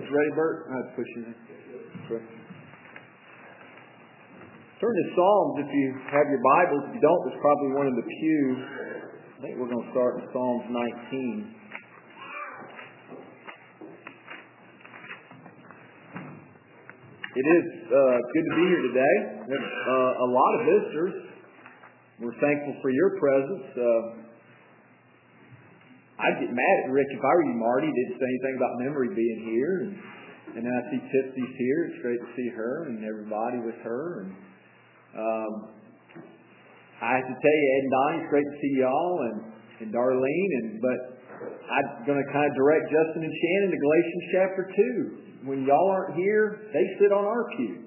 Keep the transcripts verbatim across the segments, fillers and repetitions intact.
Ready, Bert? I have to push you in. Sure. Turn to Psalms if you have your Bibles. If you don't, there's probably one in the pew. I think we're going to start in Psalms nineteen. It is uh, good to be here today. We have uh, a lot of visitors. We're thankful for your presence. Uh, I'd get mad at Rick if I were you, Marty. He didn't say anything about Memory being here. And, and then I see Tipsy's here. It's great to see her and everybody with her. And um, I have to tell you, Ed and Donnie, it's great to see y'all and, and Darlene. And But I'm going to kind of direct Justin and Shannon to Galatians chapter two. When y'all aren't here, they sit on our pew.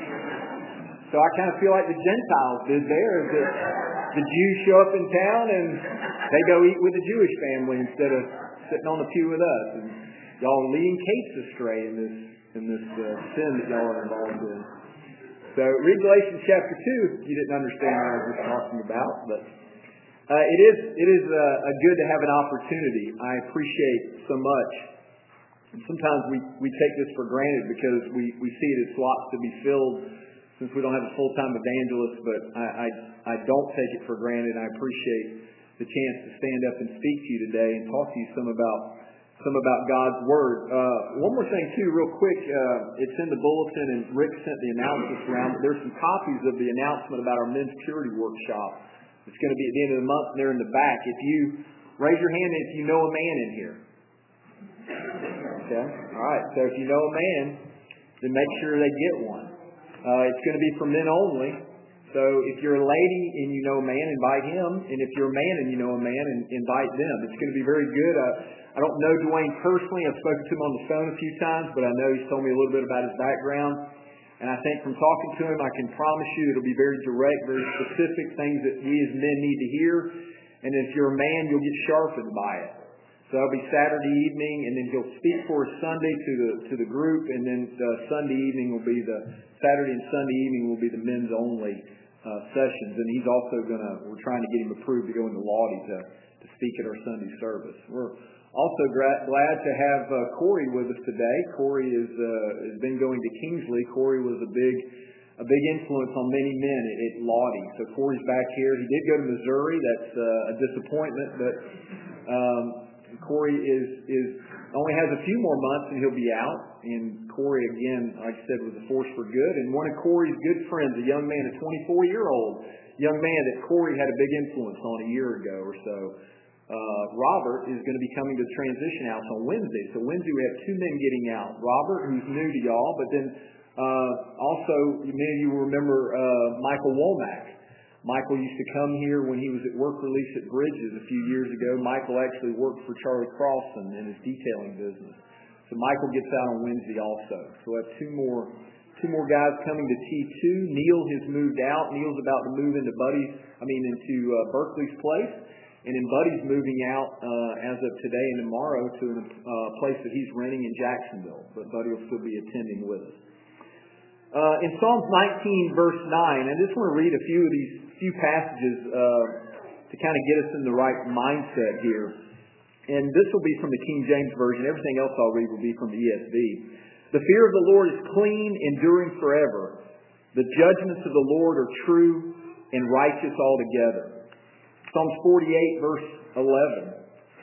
So I kind of feel like the Gentiles did there. Is that the Jews show up in town and they go eat with the Jewish family instead of sitting on the pew with us. And y'all are leading Kate's astray in this in this uh, sin that y'all are involved in. So read Galatians chapter two if you didn't understand what I was just talking about. But uh, it is it is uh, a good to have an opportunity. I appreciate so much. And sometimes we, we take this for granted because we, we see it as slots to be filled since we don't have a full-time evangelist, but I, I, I don't take it for granted. I appreciate the chance to stand up and speak to you today and talk to you some about some about God's Word. Uh, one more thing, too, real quick. Uh, it's in the bulletin, and Rick sent the announcements around. But there's some copies of the announcement about our men's purity workshop. It's going to be at the end of the month, and they're in the back. If you raise your hand if you know a man in here. Okay? All right. So if you know a man, then make sure they get one. Uh, it's going to be for men only. So if you're a lady and you know a man, invite him. And if you're a man and you know a man, invite them. It's going to be very good. Uh, I don't know Dwayne personally. I've spoken to him on the phone a few times, but I know he's told me a little bit about his background. And I think from talking to him, I can promise you it'll be very direct, very specific things that we as men need to hear. And if you're a man, you'll get sharpened by it. So it'll be Saturday evening, and then he'll speak for us Sunday to the to the group, and then the Sunday evening will be the Saturday and Sunday evening will be the men's only uh, sessions. And he's also gonna we're trying to get him approved to go into Lodi to to speak at our Sunday service. We're also gra- glad to have uh, Corey with us today. Corey is uh, has been going to Kingsley. Corey was a big a big influence on many men at, at Lodi. So Corey's back here. He did go to Missouri. That's uh, a disappointment, but. Um, Corey is is only has a few more months and he'll be out. And Corey, again, like I said, was a force for good. And one of Corey's good friends, a young man, a twenty-four-year-old young man that Corey had a big influence on a year ago or so, uh, Robert, is going to be coming to the transition house on Wednesday. So Wednesday we have two men getting out. Robert, who's new to y'all, but then uh, also many of you will remember uh, Michael Womack. Michael used to come here when he was at work release at Bridges a few years ago. Michael actually worked for Charlie Crossan in his detailing business. So Michael gets out on Wednesday also. So we'll have two more two more guys coming to T two. Neil has moved out. Neil's about to move into Buddy's, I mean into uh, Berkeley's place. And then Buddy's moving out uh, as of today and tomorrow to a uh, place that he's renting in Jacksonville. But Buddy will still be attending with us. Uh, in Psalms nineteen, verse nine, I just want to read a few of these few passages uh, to kind of get us in the right mindset here. And this will be from the King James Version. Everything else I'll read will be from the E S V. The fear of the Lord is clean, enduring forever. The judgments of the Lord are true and righteous altogether. Psalms forty-eight, verse eleven.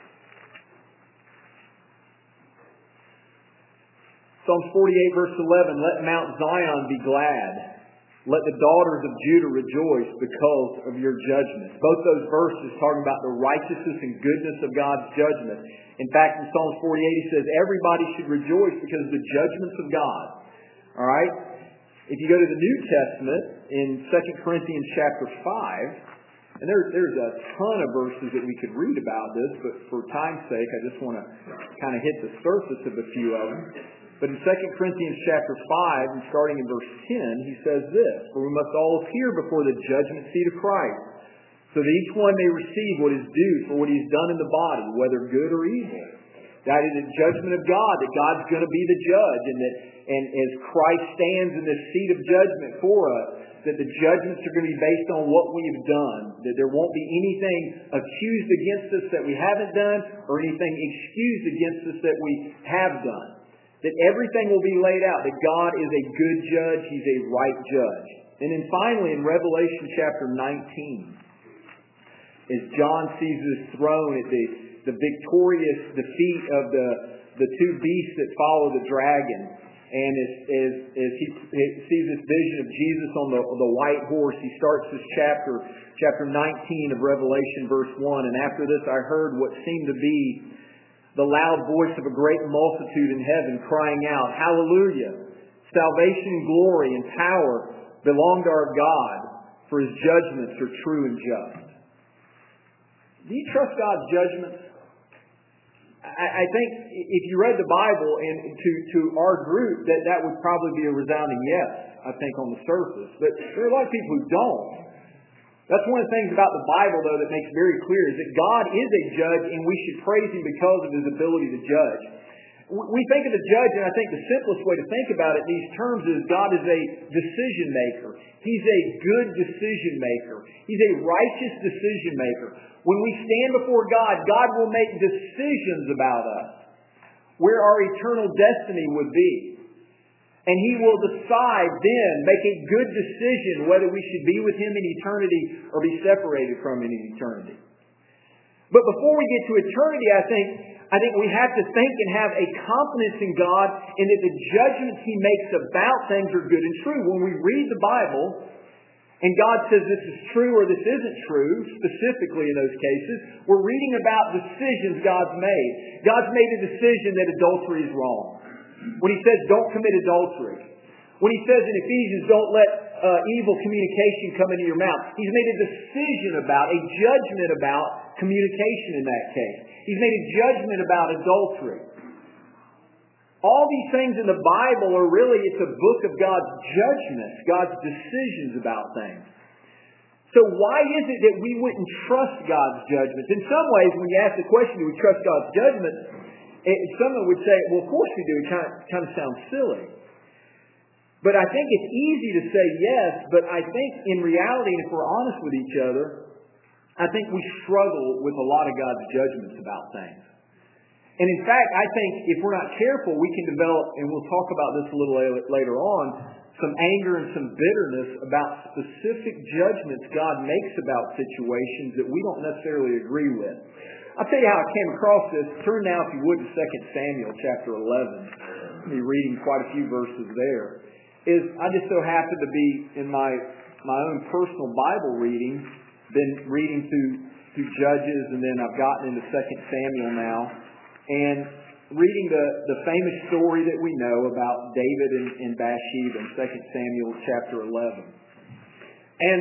Psalms forty-eight, verse eleven, let Mount Zion be glad. Let the daughters of Judah rejoice because of your judgment. Both those verses talking about the righteousness and goodness of God's judgment. In fact, in Psalms forty-eight, he says everybody should rejoice because of the judgments of God. All right? If you go to the New Testament, in Second Corinthians chapter five, and there, there's a ton of verses that we could read about this, but for time's sake, I just want to kind of hit the surface of a few of them. But in Second Corinthians chapter five, and starting in verse ten, he says this, for we must all appear before the judgment seat of Christ, so that each one may receive what is due for what he has done in the body, whether good or evil. That is the judgment of God, that God's going to be the judge, and that and as Christ stands in this seat of judgment for us, that the judgments are going to be based on what we have done, that there won't be anything accused against us that we haven't done, or anything excused against us that we have done. that everything will be laid out, that God is a good judge, He's a right judge. And then finally, in Revelation chapter nineteen, as John sees this throne at the, the victorious defeat of the, the two beasts that follow the dragon, and as, as, as he, he sees this vision of Jesus on the, the white horse, he starts this chapter, chapter nineteen of Revelation, verse one. And after this I heard what seemed to be the loud voice of a great multitude in heaven crying out, Hallelujah! Salvation and glory and power belong to our God, for His judgments are true and just. Do you trust God's judgments? I think if you read the Bible and to, to our group, that that would probably be a resounding yes, I think, on the surface. But there are a lot of people who don't. That's one of the things about the Bible, though, that makes very clear is that God is a judge and we should praise Him because of His ability to judge. We think of the judge, and I think the simplest way to think about it in these terms is God is a decision maker. He's a good decision maker. He's a righteous decision maker. When we stand before God, God will make decisions about us, where our eternal destiny would be. And He will decide then, make a good decision whether we should be with Him in eternity or be separated from Him in eternity. But before we get to eternity, I think, I think we have to think and have a confidence in God and that the judgments He makes about things are good and true. When we read the Bible, and God says this is true or this isn't true, specifically in those cases, we're reading about decisions God's made. God's made a decision that adultery is wrong. When He says don't commit adultery. When He says in Ephesians don't let uh, evil communication come into your mouth. He's made a decision about, a judgment about communication in that case. He's made a judgment about adultery. All these things in the Bible are really, it's a book of God's judgments, God's decisions about things. So why is it that we wouldn't trust God's judgments? In some ways, when you ask the question, do we trust God's judgments? It, someone would say, well, of course we do. It kind of, kind of sounds silly. But I think it's easy to say yes, but I think in reality, if we're honest with each other, I think we struggle with a lot of God's judgments about things. And in fact, I think if we're not careful, we can develop, and we'll talk about this a little later on, some anger and some bitterness about specific judgments God makes about situations that we don't necessarily agree with. I'll tell you how I came across this. Turn now, if you would, to Second Samuel chapter eleven. I'll be reading quite a few verses there. Is I just so happen to be in my my own personal Bible reading, been reading through through Judges, and then I've gotten into Second Samuel now. And reading the, the famous story that we know about David and, and Bathsheba in Second Samuel chapter eleven. And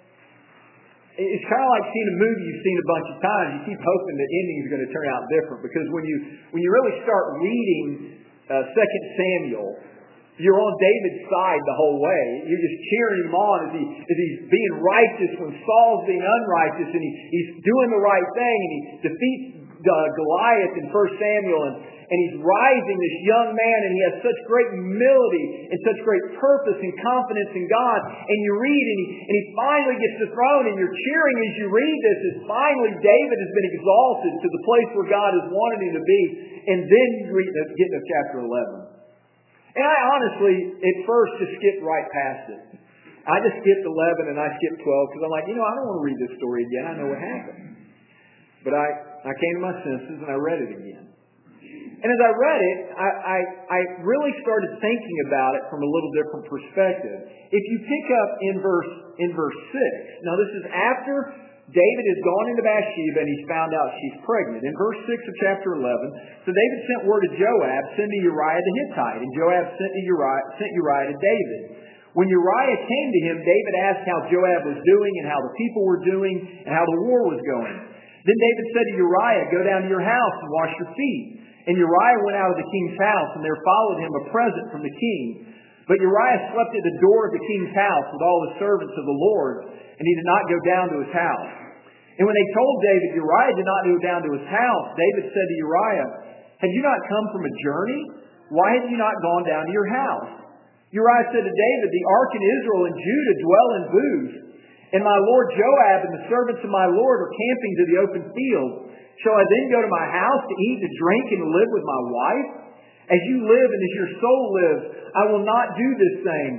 it's kind of like seeing a movie you've seen a bunch of times. You keep hoping the ending is going to turn out different. Because when you when you really start reading uh, Second Samuel, you're on David's side the whole way. You're just cheering him on as, he, as he's being righteous when Saul's being unrighteous. And he, he's doing the right thing. And he defeats Uh, Goliath in First Samuel, and, and he's rising, this young man, and he has such great humility and such great purpose and confidence in God. And you read, and he, and he finally gets the throne, and you're cheering as you read this, as finally David has been exalted to the place where God has wanted him to be. And then you read, get to chapter eleven. And I honestly, at first, just skipped right past it. I just skipped eleven and I skipped twelve, because I'm like, you know, I don't want to read this story again. I know what happened. But I, I came to my senses and I read it again. And as I read it, I, I, I really started thinking about it from a little different perspective. If you pick up in verse in verse six, now this is after David has gone into Bathsheba and he's found out she's pregnant. In verse six of chapter eleven, so David sent word to Joab, send to Uriah the Hittite. And Joab sent, to Uriah, sent Uriah to David. When Uriah came to him, David asked how Joab was doing and how the people were doing and how the war was going. Then David said to Uriah, go down to your house and wash your feet. And Uriah went out of the king's house, and there followed him a present from the king. But Uriah slept at the door of the king's house with all the servants of the Lord, and he did not go down to his house. And when they told David, Uriah did not go down to his house, David said to Uriah, have you not come from a journey? Why have you not gone down to your house? Uriah said to David, the ark in Israel and Judah dwell in booths. And my lord Joab and the servants of my lord are camping to the open field. Shall I then go to my house to eat and drink and to live with my wife? As you live and as your soul lives, I will not do this thing.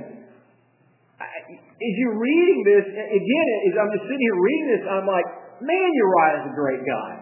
As you're reading this, again, as I'm just sitting here reading this, I'm like, man, Uriah is a great guy.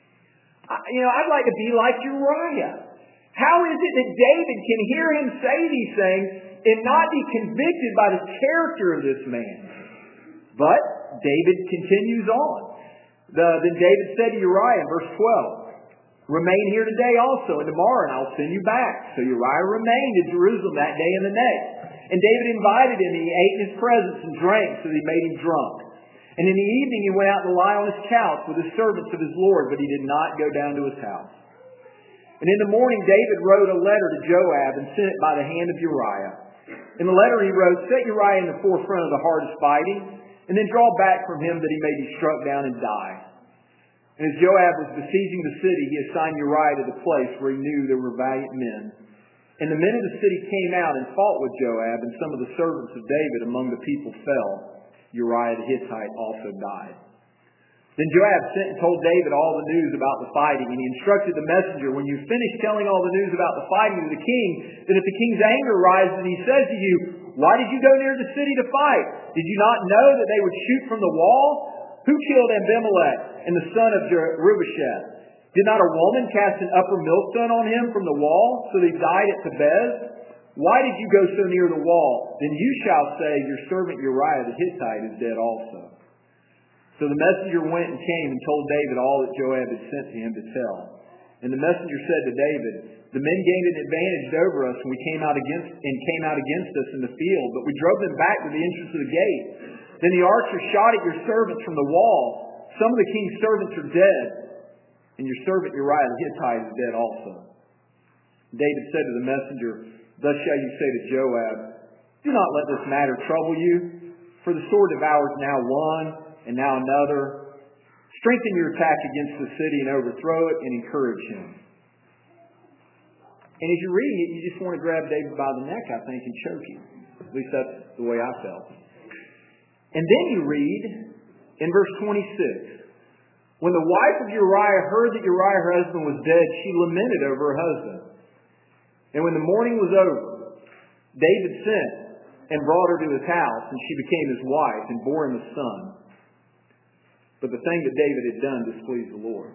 I, you know, I'd like to be like Uriah. How is it that David can hear him say these things and not be convicted by the character of this man? But David continues on. The, then David said to Uriah in verse twelve, remain here today also, and tomorrow, and I'll send you back. So Uriah remained in Jerusalem that day and the next. And David invited him, and he ate in his presence and drank, so that he made him drunk. And in the evening he went out to lie on his couch with the servants of his Lord, but he did not go down to his house. And in the morning David wrote a letter to Joab and sent it by the hand of Uriah. In the letter he wrote, set Uriah in the forefront of the hardest fighting, and then draw back from him that he may be struck down and die. And as Joab was besieging the city, he assigned Uriah to the place where he knew there were valiant men. And the men of the city came out and fought with Joab, and some of the servants of David among the people fell. Uriah the Hittite also died. Then Joab sent and told David all the news about the fighting, and he instructed the messenger, when you finish telling all the news about the fighting to the king, that if the king's anger rises and he says to you, why did you go near the city to fight? Did you not know that they would shoot from the wall? Who killed Abimelech and the son of Jerubbesheth? Did not a woman cast an upper millstone on him from the wall, so that he died at Thebez? Why did you go so near the wall? Then you shall say, your servant Uriah the Hittite is dead also. So the messenger went and came and told David all that Joab had sent to him to tell. And the messenger said to David, the men gained an advantage over us when we came out against and came out against us in the field, but we drove them back to the entrance of the gate. Then the archers shot at your servants from the wall. Some of the king's servants are dead, and your servant Uriah the Hittite is dead also. David said to the messenger, thus shall you say to Joab, do not let this matter trouble you, for the sword devours now one and now another. Strengthen your attack against the city and overthrow it, and encourage him. And as you're reading it, you just want to grab David by the neck, I think, and choke him. At least that's the way I felt. And then you read in verse twenty-six, when the wife of Uriah heard that Uriah, her husband, was dead, she lamented over her husband. And when the mourning was over, David sent and brought her to his house, and she became his wife and bore him a son. But the thing that David had done displeased the Lord.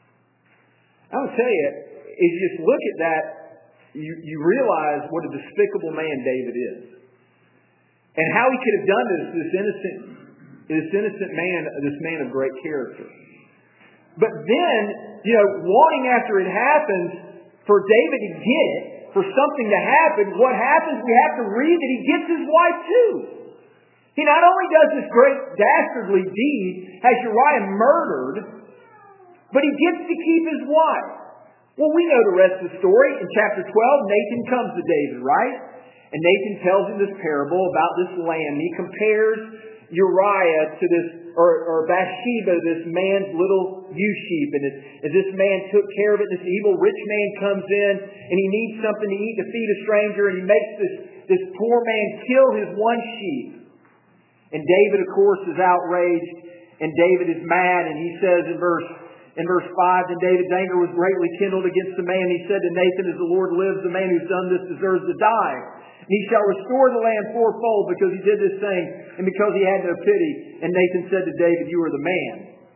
I will tell you, as you just look at that, you, you realize what a despicable man David is. And how he could have done this, this innocent, this innocent man, this man of great character. But then, you know, wanting after it happens, for David to get it, for something to happen, what happens, we have to read that he gets his wife too. He not only does this great dastardly deed, has Uriah murdered, but he gets to keep his wife. Well, we know the rest of the story. In chapter twelve, Nathan comes to David, right? And Nathan tells him this parable about this lamb. He compares Uriah to this, or, or Bathsheba, this man's little ewe sheep. And as, as this man took care of it, this evil rich man comes in and he needs something to eat to feed a stranger, and he makes this, this poor man kill his one sheep. And David, of course, is outraged, and David is mad, and he says in verse in verse five, then David's anger was greatly kindled against the man. He said to Nathan, as the Lord lives, the man who's done this deserves to die. And he shall restore the land fourfold because he did this thing and because he had no pity. And Nathan said to David, you are the man.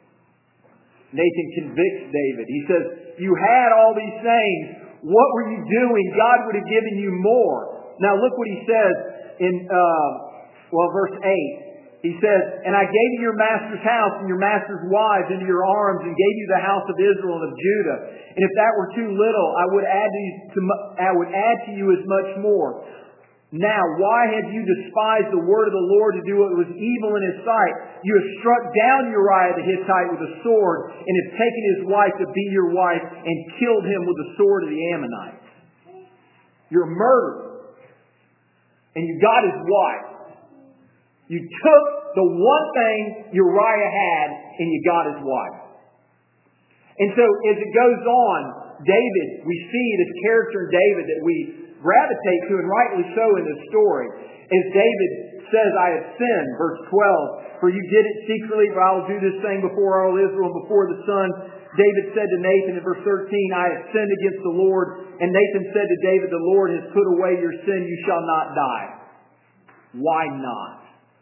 Nathan convicts David. He says, you had all these things. What were you doing? God would have given you more. Now look what he says in, uh, well, verse eight. He says, and I gave you your master's house and your master's wives into your arms and gave you the house of Israel and of Judah. And if that were too little, I would add to you, to, I would add to you as much more. Now, why have you despised the word of the Lord to do what was evil in his sight? You have struck down Uriah the Hittite with a sword and have taken his wife to be your wife and killed him with the sword of the Ammonites. You're a murderer. And you got his wife. You took the one thing Uriah had and you got his wife. And so as it goes on, David, we see this character in David that we gravitate to, and rightly so in this story. As David says, I have sinned, verse twelve, for you did it secretly, but I will do this thing before all Israel and before the sun David said to Nathan in verse thirteen, I have sinned against the Lord. And Nathan said to David, the Lord has put away your sin. You shall not die. Why not?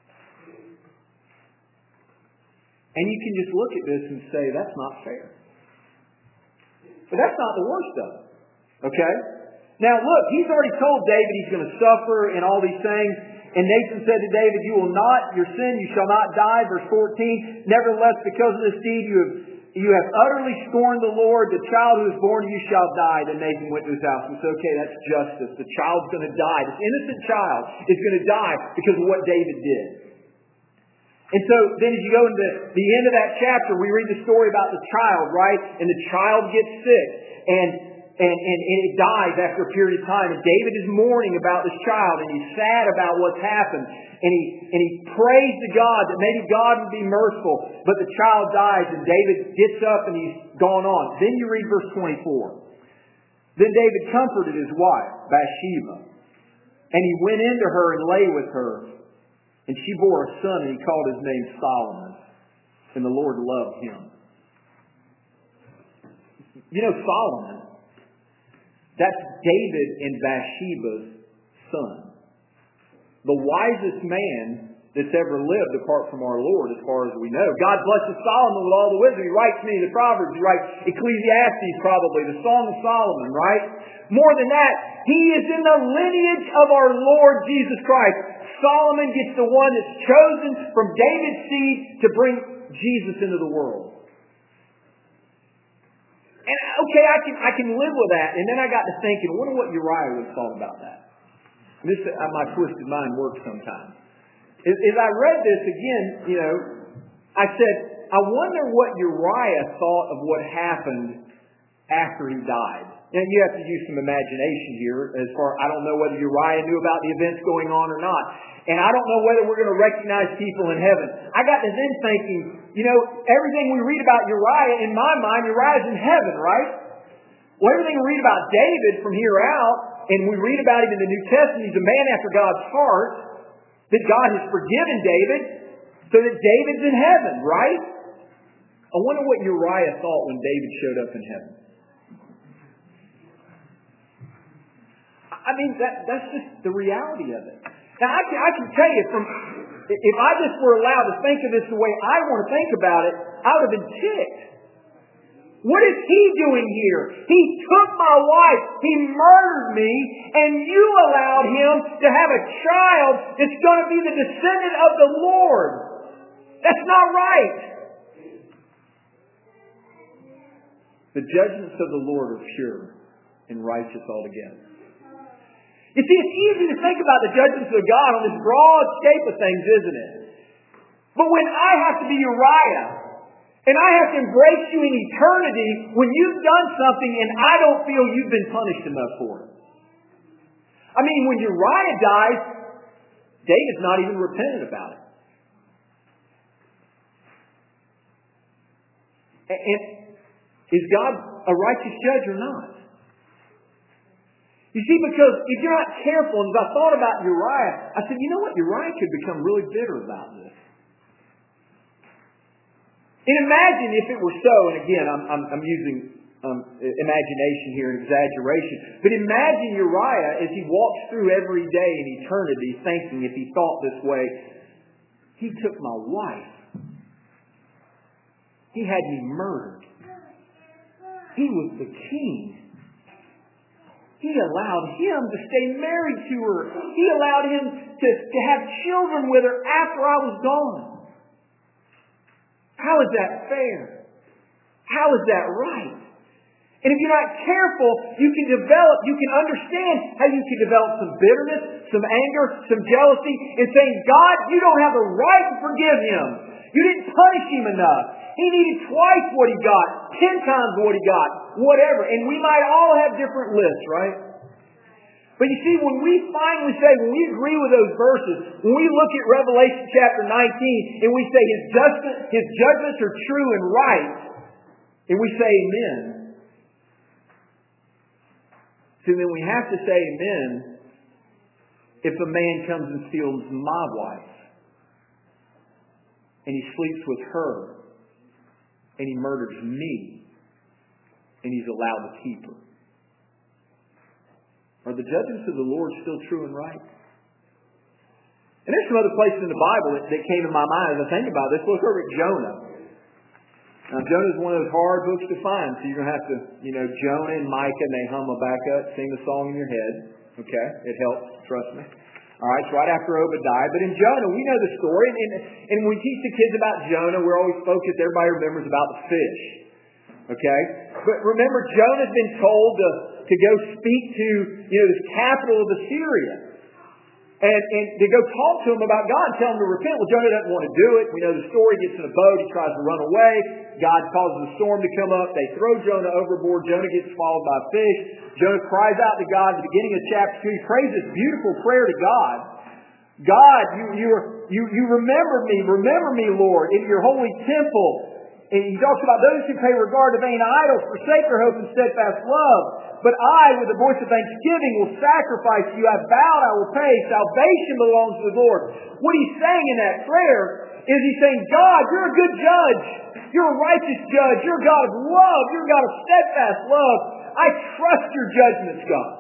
And you can just look at this and say, that's not fair. But that's not the worst of it. Okay? Now look, he's already told David he's going to suffer and all these things. And Nathan said to David, you will not, your sin, you shall not die. Verse fourteen, nevertheless, because of this deed, you have you have utterly scorned the Lord. The child who is born to you shall die. Then Nathan went to his house and said, okay, that's justice. The child's going to die. This innocent child is going to die because of what David did. And so then as you go into the end of that chapter, we read the story about the child, right? And the child gets sick. And And, and, and it dies after a period of time. And David is mourning about this child, and he's sad about what's happened. And he, and he prays to God that maybe God would be merciful. But the child dies, and David gets up and he's gone on. Then you read verse twenty-four. Then David comforted his wife, Bathsheba. And he went into her and lay with her. And she bore a son, and he called his name Solomon. And the Lord loved him. You know, Solomon, that's David and Bathsheba's son. The wisest man that's ever lived apart from our Lord, as far as we know. God blesses Solomon with all the wisdom. He writes many of the Proverbs. He writes Ecclesiastes, probably, the Song of Solomon, right? More than that, he is in the lineage of our Lord Jesus Christ. Solomon gets the one that's chosen from David's seed to bring Jesus into the world. And okay, I can I can live with that. And then I got to thinking, I wonder what Uriah would have thought about that. This uh, my twisted mind works sometimes. As, as I read this again, you know, I said, I wonder what Uriah thought of what happened after he died. And you have to use some imagination here. As far I don't know whether Uriah knew about the events going on or not. And I don't know whether we're going to recognize people in heaven. I got to then thinking, you know, everything we read about Uriah, in my mind, Uriah's in heaven, right? Well, everything we read about David from here out, and we read about him in the New Testament, he's a man after God's heart, that God has forgiven David, so that David's in heaven, right? I wonder what Uriah thought when David showed up in heaven. I mean, that, that's just the reality of it. Now, I can, I can tell you, from if I just were allowed to think of this the way I want to think about it, I would have been ticked. What is he doing here? He took my wife, he murdered me, and you allowed him to have a child that's going to be the descendant of the Lord. That's not right. The judgments of the Lord are pure and righteous altogether. You see, it's easy to think about the judgments of God on this broad scape of things, isn't it? But when I have to be Uriah, and I have to embrace you in eternity when you've done something and I don't feel you've been punished enough for it. I mean, when Uriah dies, David's not even repentant about it. And is God a righteous judge or not? You see, because if you're not careful, and as I thought about Uriah, I said, you know what? Uriah could become really bitter about this. And imagine if it were so, and again, I'm, I'm, I'm using um, imagination here and exaggeration, but imagine Uriah as he walks through every day in eternity thinking, if he thought this way, he took my wife. He had me murdered. He was the king. He allowed him to stay married to her. He allowed him to, to have children with her after I was gone. How is that fair? How is that right? And if you're not careful, you can develop, you can understand how you can develop some bitterness, some anger, some jealousy, and saying, God, you don't have the right to forgive him. You didn't punish him enough. He needed twice what he got, ten times what he got, whatever. And we might all have different lists, right? But you see, when we finally say, when we agree with those verses, when we look at Revelation chapter nineteen, and we say his judgment, his judgments are true and right, and we say amen, so then we have to say amen if a man comes and steals my wife, and he sleeps with her, and he murders me, and He's allowed to keep her. Are the judgments of the Lord still true and right? And there's some other places in the Bible that, that came to my mind as I think about this. Look over at Jonah. Now, Jonah is one of those hard books to find, so you're going to have to, you know, Jonah and Micah, and they hum a back up, sing the song in your head. Okay? It helps, trust me. All right, it's right after Obadiah. But in Jonah, we know the story. And, and, and when we teach the kids about Jonah, we're always focused, everybody remembers about the fish. Okay? But remember, Jonah's been told to, to go speak to, you know, this capital of Assyria. And, and to go talk to him about God and tell him to repent. Well, Jonah doesn't want to do it. We know the story. He gets in a boat. He tries to run away. God causes a storm to come up. They throw Jonah overboard. Jonah gets swallowed by a fish. Jonah cries out to God at the beginning of chapter two. He prays this beautiful prayer to God. God, you, you, are, you, you remember me. Remember me, Lord, in your holy temple. And he talks about those who pay regard to vain idols, forsake their hope and steadfast love. But I, with the voice of thanksgiving, will sacrifice to you. I have vowed, I will pay. Salvation belongs to the Lord. What he's saying in that prayer is he's saying, God, you're a good judge. You're a righteous judge. You're a God of love. You're a God of steadfast love. I trust your judgments, God.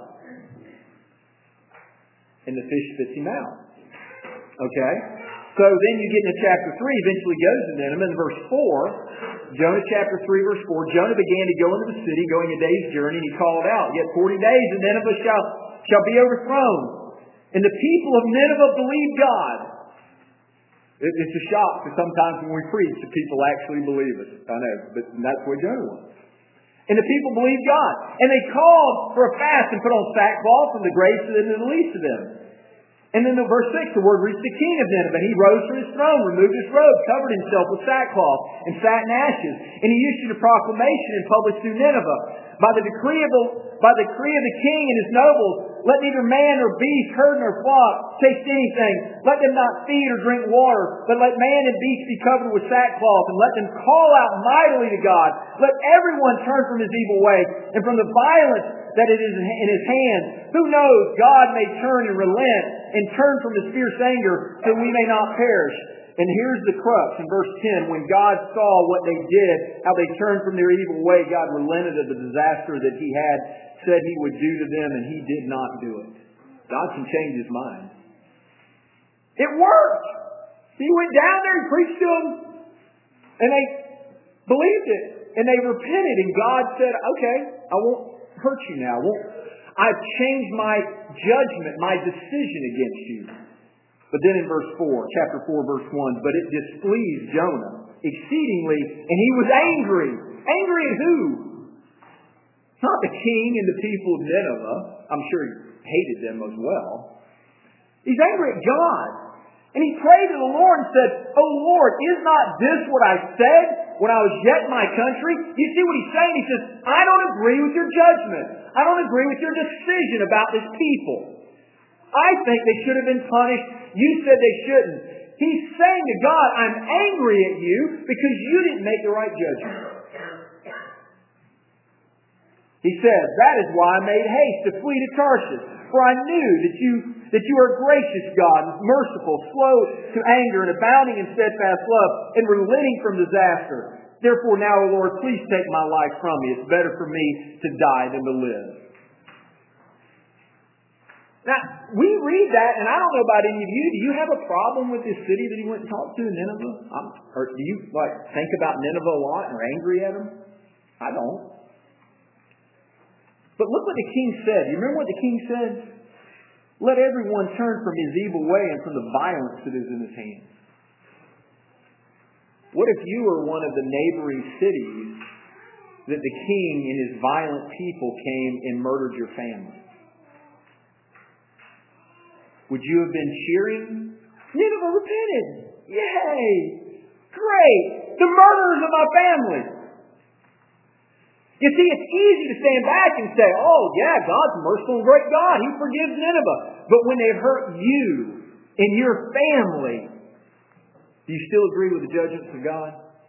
And the fish spits him out. Okay? So then you get into chapter three, eventually goes to Nineveh. In verse four, Jonah chapter three, verse four, Jonah began to go into the city, going a day's journey, and he called out, yet forty days, and Nineveh shall, shall be overthrown. And the people of Nineveh believed God. It, it's a shock that sometimes when we preach, the people actually believe us. I know, but that's where Jonah was. And the people believed God. And they called for a fast and put on sackcloth from the greatest to the least of them. And then in verse six, the word reached the king of Nineveh. And he rose from his throne, removed his robe, covered himself with sackcloth, and sat in ashes. And he issued a proclamation and published through Nineveh. By the decree of the, by the decree of the king and his nobles, let neither man nor beast, herd nor flock taste anything. Let them not feed or drink water, but let man and beast be covered with sackcloth, and let them call out mightily to God. Let everyone turn from his evil way, and from the violence that it is in his hand. Who knows, God may turn and relent, and turn from his fierce anger, so we may not perish. And here's the crux in verse ten. When God saw what they did, how they turned from their evil way, God relented of the disaster that he had said he would do to them, and he did not do it. God can change his mind. It worked. He went down there and preached to them, and they believed it, and they repented, and God said, okay, I won't hurt you now. I won't. I've changed my judgment, my decision against you. But then in verse four, chapter four, verse one, but it displeased Jonah exceedingly, and he was angry. Angry at who? Not the king and the people of Nineveh. I'm sure he hated them as well. He's angry at God. And he prayed to the Lord and said, oh Lord, is not this what I said when I was yet in my country? You see what he's saying? He says, I don't agree with your judgment. I don't agree with your decision about this people. I think they should have been punished. You said they shouldn't. He's saying to God, I'm angry at you because you didn't make the right judgment. He says, that is why I made haste to flee to Tarshish. For I knew that you that you are a gracious God, merciful, slow to anger, and abounding in steadfast love, and relenting from disaster. Therefore now, O Lord, please take my life from me. It's better for me to die than to live. Now, we read that, and I don't know about any of you. Do you have a problem with this city that he went and talked to in Nineveh? I'm, or do you like think about Nineveh a lot and are angry at him? I don't. But look what the king said. You remember what the king said? Let everyone turn from his evil way and from the violence that is in his hands. What if you were one of the neighboring cities that the king and his violent people came and murdered your family? Would you have been cheering? Nineveh repented. Yay! Great! The murderers of my family. You see, it's easy to stand back and say, oh yeah, God's a merciful and great God. He forgives Nineveh. But when they hurt you and your family, do you still agree with the judgments of God?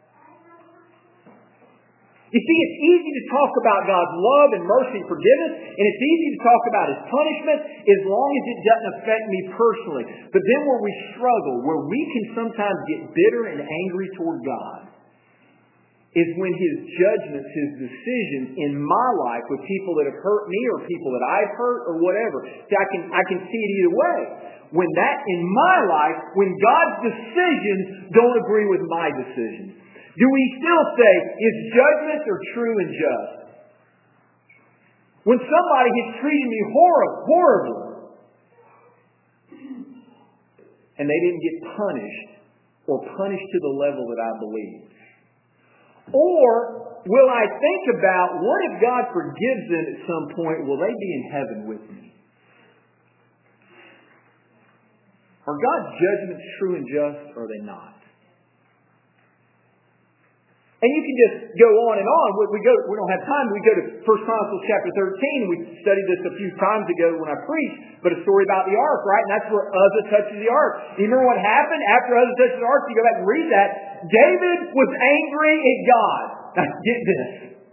You see, it's easy to talk about God's love and mercy and forgiveness, and it's easy to talk about His punishment as long as it doesn't affect me personally. But then where we struggle, where we can sometimes get bitter and angry toward God, is when His judgments, His decisions in my life with people that have hurt me or people that I've hurt or whatever. See, I can, I can see it either way. When that in my life, when God's decisions don't agree with my decisions, do we still say His judgments are true and just? When somebody has treated me horrible, horribly, and they didn't get punished or punished to the level that I believe. Or will I think about, what if God forgives them at some point? Will they be in heaven with me? Are God's judgments true and just, or are they not? And you can just go on and on. We, we, go, we don't have time. We go to First Chronicles chapter thirteen. We studied this a few times ago when I preached. But a story about the ark, right? And that's where Uzzah touches the ark. You remember what happened after Uzzah touches the ark? You go back and read that. David was angry at God. Now get this.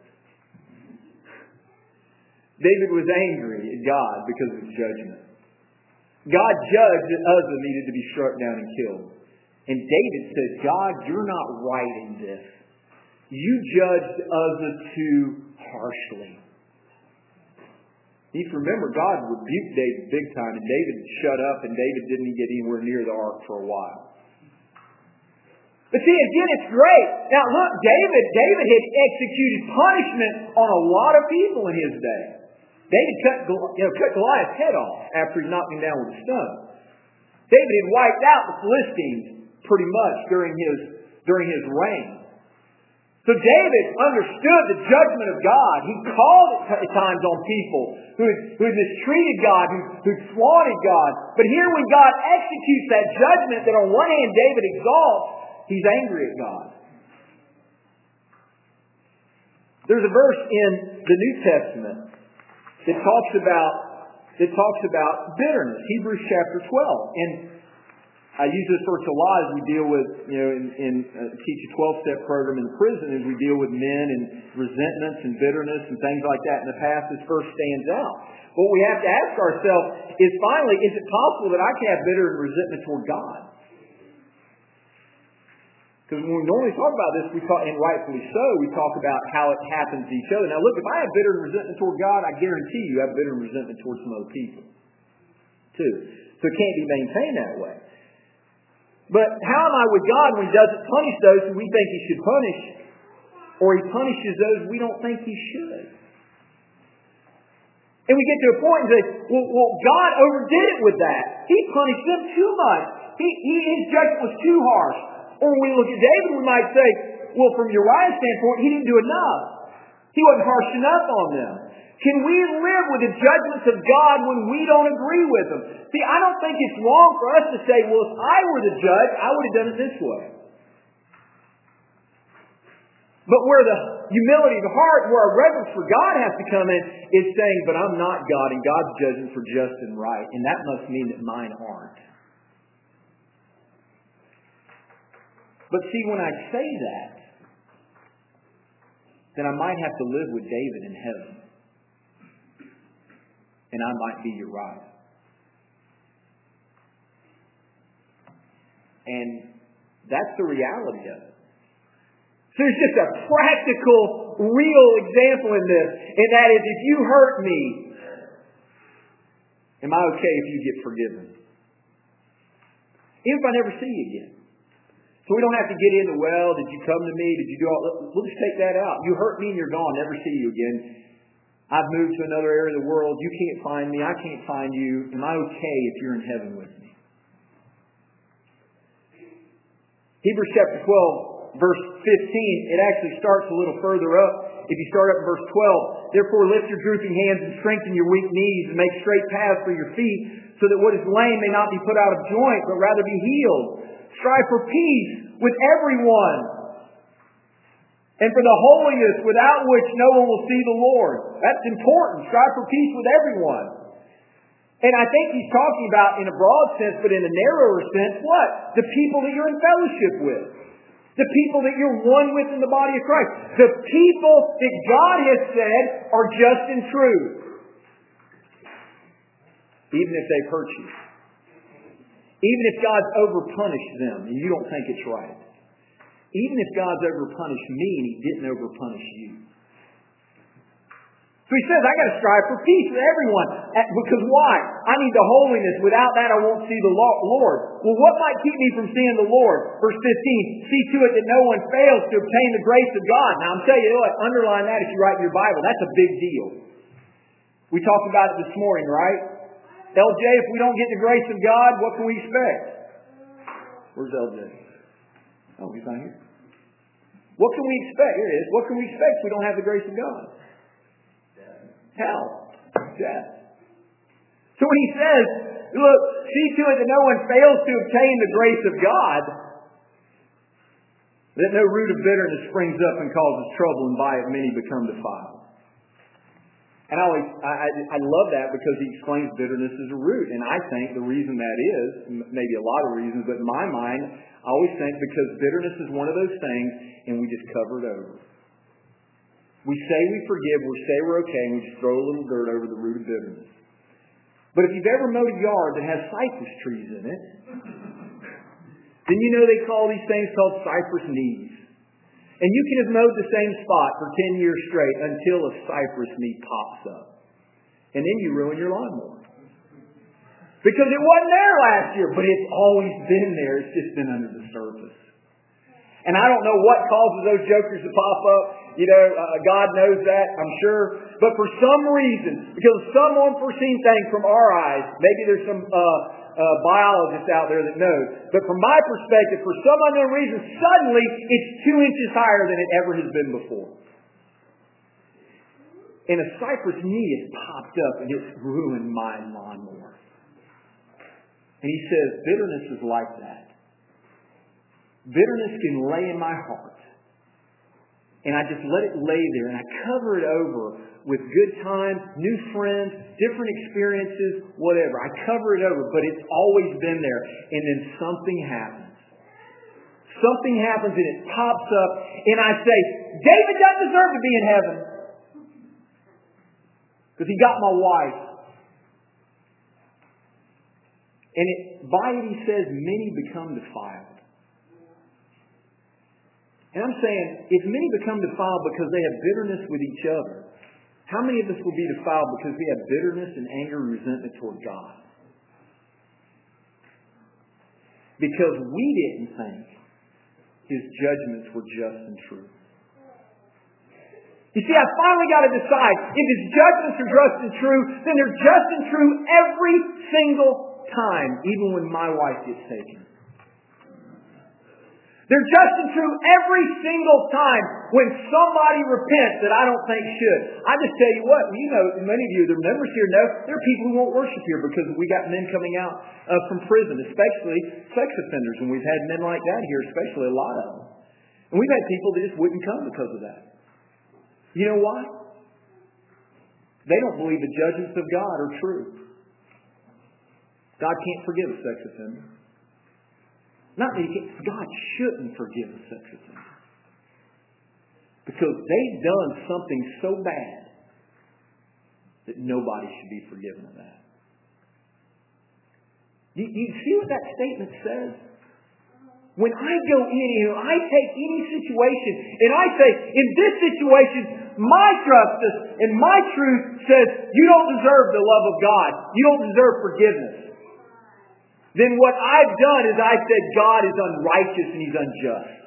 David was angry at God because of His judgment. God judged that Uzzah needed to be struck down and killed. And David said, God, you're not right in this. You judged Uzzah too harshly. You need to remember, God rebuked David big time, and David shut up, and David didn't get anywhere near the ark for a while. But see, again, it's great. Now look, David, David had executed punishment on a lot of people in his day. David cut, you know, cut Goliath's head off after he knocked him down with a stone. David had wiped out the Philistines pretty much during his, during his reign. So David understood the judgment of God. He called at times on people who had, who had mistreated God, who who flaunted God. But here when God executes that judgment that on one hand David exalts, he's angry at God. There's a verse in the New Testament that talks about that talks about bitterness. Hebrews chapter twelve. And I use this verse a lot as we deal with, you know, in, in uh, teach a twelve-step program in prison, as we deal with men and resentments and bitterness and things like that. In the past, this verse stands out. What we have to ask ourselves is, finally, is it possible that I can have bitter and resentment toward God? Because when we normally talk about this, we talk, and rightfully so, we talk about how it happens to each other. Now, look, if I have bitter and resentment toward God, I guarantee you have bitter and resentment towards some other people, too. So it can't be maintained that way. But how am I with God when He doesn't punish those who we think He should punish, or He punishes those we don't think He should? And we get to a point and say, well, well God overdid it with that. He punished them too much. He, he, his judgment was too harsh. Or when we look at David, we might say, well, from Uriah's standpoint, he didn't do enough. He wasn't harsh enough on them. Can we live with the judgments of God when we don't agree with them? See, I don't think it's wrong for us to say, well, if I were the judge, I would have done it this way. But where the humility of the heart, where our reverence for God has to come in, is saying, but I'm not God, and God's judgments are just and right, and that must mean that mine aren't. But see, when I say that, then I might have to live with David in heaven. And I might be Uriah. And that's the reality of it. So there's just a practical, real example in this. And that is, if you hurt me, am I okay if you get forgiven? Even if I never see you again. So we don't have to get into, well, did you come to me? Did you do all that? We'll just take that out. You hurt me and you're gone. Never see you again. I've moved to another area of the world. You can't find me. I can't find you. Am I okay if you're in heaven with me? Hebrews chapter twelve, verse fifteen, it actually starts a little further up. If you start up in verse twelve, therefore lift your drooping hands and strengthen your weak knees and make straight paths for your feet, so that what is lame may not be put out of joint, but rather be healed. Strive for peace with everyone, and for the holiness without which no one will see the Lord. That's important. Strive for peace with everyone. And I think he's talking about, in a broad sense, but in a narrower sense, what? The people that you're in fellowship with. The people that you're one with in the body of Christ. The people that God has said are just and true. Even if they've hurt you. Even if God's overpunished them and you don't think it's right. Even if God's overpunished me and He didn't overpunish you. So He says, I got to strive for peace with everyone. Because why? I need the holiness. Without that, I won't see the Lord. Well, what might keep me from seeing the Lord? Verse fifteen, see to it that no one fails to obtain the grace of God. Now, I'm telling you what, underline that if you write in your Bible. That's a big deal. We talked about it this morning, right? L J, if we don't get the grace of God, what can we expect? Where's L J? Oh, he's not here. What can we expect? Here it is. What can we expect if we don't have the grace of God? Hell. Death. So when He says, look, see to it that no one fails to obtain the grace of God, that no root of bitterness springs up and causes trouble, and by it many become defiled. And I always, I, I, I love that because He explains bitterness as a root. And I think the reason that is, maybe a lot of reasons, but in my mind, I always think because bitterness is one of those things and we just cover it over. We say we forgive, we say we're okay, and we just throw a little dirt over the root of bitterness. But if you've ever mowed a yard that has cypress trees in it, then you know they call these things called cypress knees. And you can have mowed the same spot for ten years straight until a cypress knee pops up. And then you ruin your lawnmower. Because it wasn't there last year, but it's always been there. It's just been under the surface. And I don't know what causes those jokers to pop up. You know, uh, God knows that, I'm sure. But for some reason, because of some unforeseen thing from our eyes, maybe there's some uh, uh, biologists out there that know. But from my perspective, for some unknown reason, suddenly it's two inches higher than it ever has been before. And a cypress knee has popped up and it's ruined my lawnmower. And He says, bitterness is like that. Bitterness can lay in my heart. And I just let it lay there and I cover it over with good times, new friends, different experiences, whatever. I cover it over, but it's always been there. And then something happens. Something happens and it pops up and I say, David doesn't deserve to be in heaven. Because he got my wife. And it, by it he says, many become defiled. And I'm saying, if many become defiled because they have bitterness with each other, how many of us will be defiled because we have bitterness and anger and resentment toward God? Because we didn't think His judgments were just and true. You see, I finally got to decide, if His judgments are just and true, then they're just and true every single time, even when my wife gets taken. They're just and true every single time when somebody repents that I don't think should. I just tell you what, you know, many of you, the members here know, there are people who won't worship here because we got men coming out uh, from prison, especially sex offenders. And we've had men like that here, especially a lot of them. And we've had people that just wouldn't come because of that. You know why? They don't believe the judgments of God are true. God can't forgive a sex offender. Not that he can, God shouldn't forgive a sex offender. Because they've done something so bad that nobody should be forgiven of that. You, you see what that statement says? When I go in here, I take any situation and I say, in this situation, my justice and my truth says you don't deserve the love of God. You don't deserve forgiveness. Then what I've done is I said God is unrighteous and He's unjust.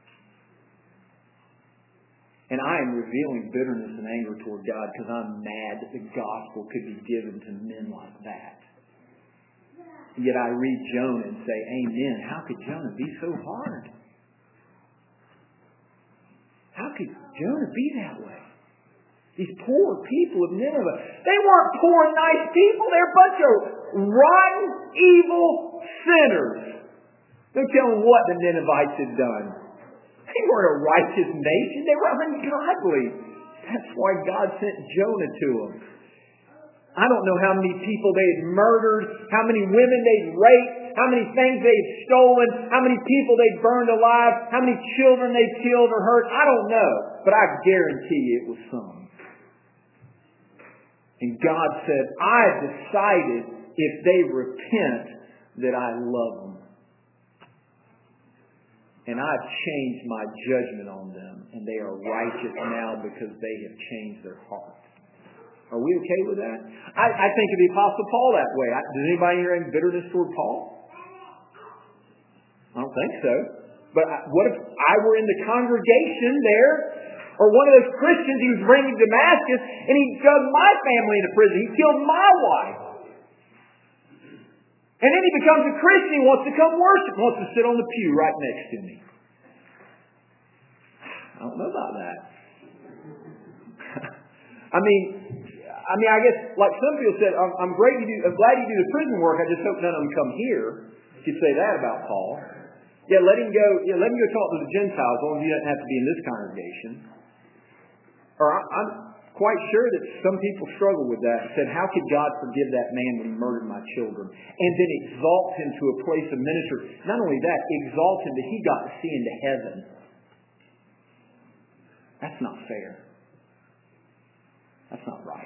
And I am revealing bitterness and anger toward God because I'm mad that the gospel could be given to men like that. Yet I read Jonah and say, amen. How could Jonah be so hard? How could Jonah be that way? These poor people of Nineveh, they weren't poor, nice people. They're a bunch of rotten, evil sinners. Don't tell them what the Ninevites had done. They weren't a righteous nation. They were ungodly. That's why God sent Jonah to them. I don't know how many people they had murdered, how many women they'd raped, how many things they'd stolen, how many people they'd burned alive, how many children they'd killed or hurt. I don't know. But I guarantee you it was some. And God said, I've decided if they repent that I love them. and I've changed my judgment on them, and they are righteous now because they have changed their heart. Are we okay with that? I, I think of the Apostle Paul that way. I, does anybody here have bitterness toward Paul? I don't think so. But I, what if I were in the congregation there, or one of those Christians he was bringing to Damascus, and he shoved my family into prison. He killed my wife. And then he becomes a Christian. He wants to come worship. He wants to sit on the pew right next to me. I don't know about that. I mean, I mean, I guess like some people said, I'm, I'm great. You do, I'm glad you do the prison work. I just hope none of them come here. You could say that about Paul. Yeah, let him go. Yeah, let him go talk to the Gentiles. As long as he doesn't have to be in this congregation. Or I, I'm quite sure that some people struggle with that and said, how could God forgive that man when he murdered my children? And then exalt him to a place of ministry. Not only that, exalt him that he got to see into heaven. That's not fair. That's not right.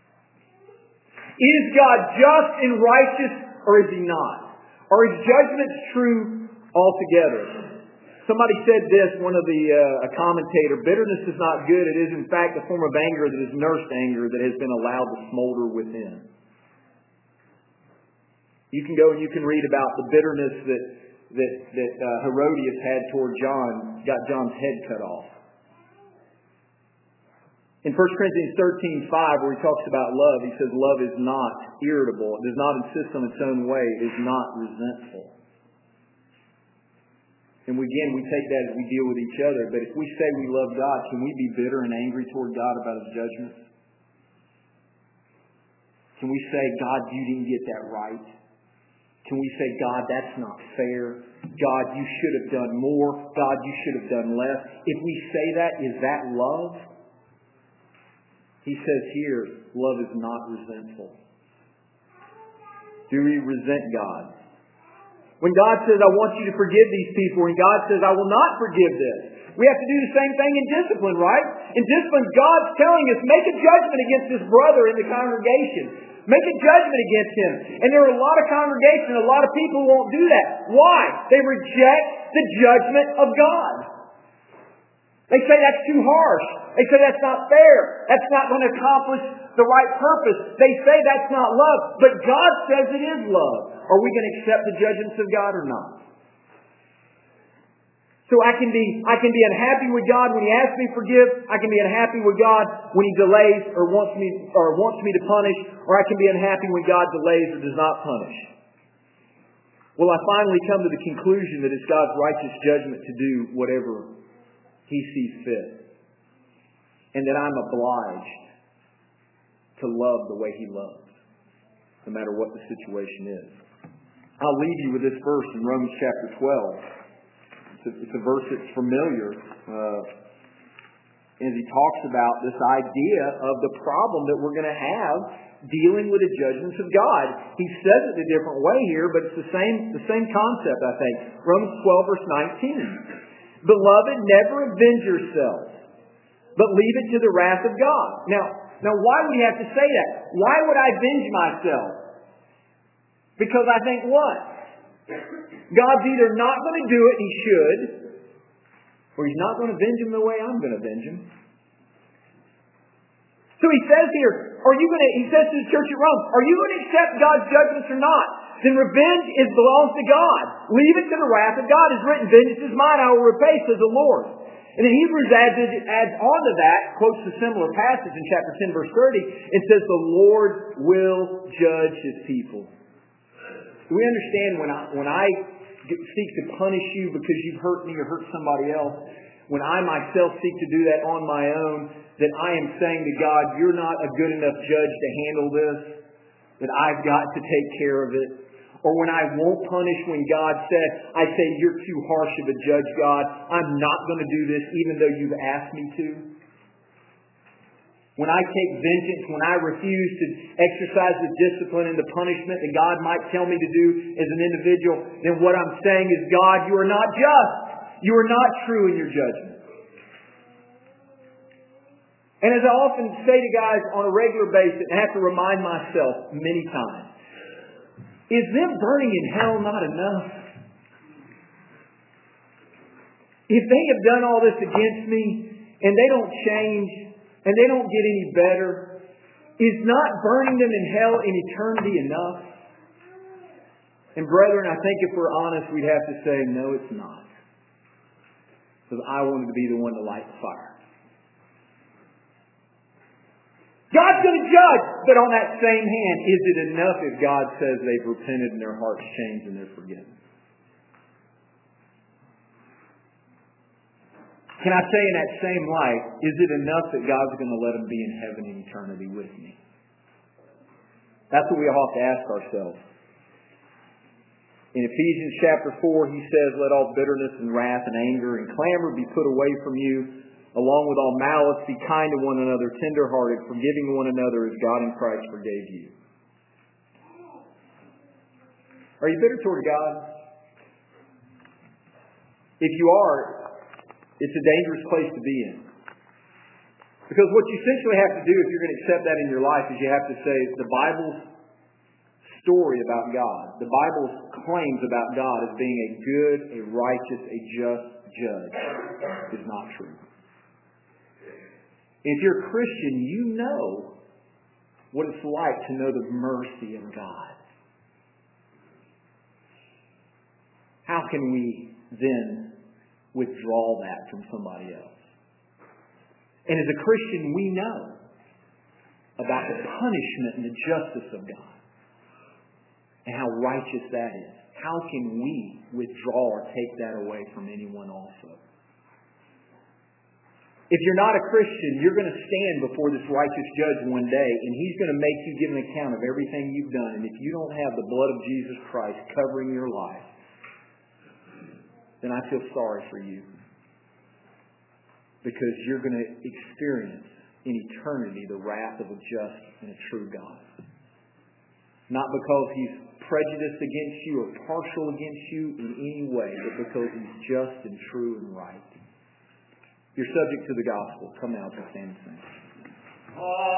Is God just and righteous, or is he not? Are his judgments true altogether? Somebody said this, one of the, uh, a commentator, bitterness is not good. It is in fact a form of anger that is nursed anger that has been allowed to smolder within. You can go and you can read about the bitterness that, that, that uh, Herodias had toward John, got John's head cut off. In First Corinthians thirteen five, where he talks about love, he says love is not irritable. It does not insist on its own way. It is not resentful. And again, we take that as we deal with each other. But if we say we love God, can we be bitter and angry toward God about His judgments? Can we say, God, you didn't get that right? Can we say, God, that's not fair? God, you should have done more. God, you should have done less. If we say that, is that love? He says here, love is not resentful. Do we resent God? When God says, I want you to forgive these people, and God says, I will not forgive this, we have to do the same thing in discipline, right? In discipline, God's telling us, make a judgment against this brother in the congregation. Make a judgment against him. And there are a lot of congregations, a lot of people who won't do that. Why? They reject the judgment of God. They say that's too harsh. They say that's not fair. That's not going to accomplish the right purpose. They say that's not love. But God says it is love. Are we going to accept the judgments of God or not? So I can be I can be unhappy with God when He asks me to forgive. I can be unhappy with God when He delays or wants me or wants me to punish. Or I can be unhappy when God delays or does not punish. Well, I finally come to the conclusion that it's God's righteous judgment to do whatever He sees fit. And that I'm obliged to love the way He loves, no matter what the situation is. I'll leave you with this verse in Romans chapter twelve. It's a, it's a verse that's familiar. Uh, as he talks about this idea of the problem that we're going to have dealing with the judgments of God. He says it a different way here, but it's the same, the same concept, I think. Romans twelve, verse nineteen. Beloved, never avenge yourselves, but leave it to the wrath of God. Now, now why would he have to say that? Why would I avenge myself? Because I think what? God's either not going to do it, and He should, or He's not going to avenge him the way I'm going to avenge him. So he says here, are you going to, he says to the church at Rome, are you going to accept God's judgments or not? Then revenge is belongs to God. Leave it to the wrath of God. It's written, vengeance is mine, I will repay, says the Lord. And then Hebrews adds, adds on to that, quotes a similar passage in chapter ten, verse thirty, and says, the Lord will judge His people. Do we understand when I, when I seek to punish you because you've hurt me or hurt somebody else, when I myself seek to do that on my own, that I am saying to God, you're not a good enough judge to handle this, that I've got to take care of it. Or when I won't punish when God said, I say, you're too harsh of a judge, God. I'm not going to do this even though you've asked me to. When I take vengeance, when I refuse to exercise the discipline and the punishment that God might tell me to do as an individual, then what I'm saying is, God, you are not just. You are not true in your judgment. And as I often say to guys on a regular basis, and I have to remind myself many times, is them burning in hell not enough? if they have done all this against me and they don't change and they don't get any better, is not burning them in hell in eternity enough? And brethren, I think if we're honest, we'd have to say, no, it's not. Because I wanted to be the one to light the fire. God's going to judge, but on that same hand, is it enough if God says they've repented and their hearts changed and they're forgiven? Can I say in that same light, is it enough that God's going to let them be in heaven in eternity with me? That's what we all have to ask ourselves. In Ephesians chapter four, he says, let all bitterness and wrath and anger and clamor be put away from you, along with all malice. Be kind to one another, tender-hearted, forgiving one another as God in Christ forgave you. Are you bitter toward God? If you are, it's a dangerous place to be in. Because what you essentially have to do if you're going to accept that in your life is you have to say the Bible's story about God, the Bible's claims about God as being a good, a righteous, a just judge is not true. If you're a Christian, you know what it's like to know the mercy of God. How can we then withdraw that from somebody else? And as a Christian, we know about the punishment and the justice of God and how righteous that is. How can we withdraw or take that away from anyone also? If you're not a Christian, you're going to stand before this righteous judge one day, and he's going to make you give an account of everything you've done. And if you don't have the blood of Jesus Christ covering your life, then I feel sorry for you. Because you're going to experience in eternity the wrath of a just and a true God. Not because he's prejudiced against you or partial against you in any way, but because he's just and true and right. You're subject to the gospel. Come now, let's stand and sing.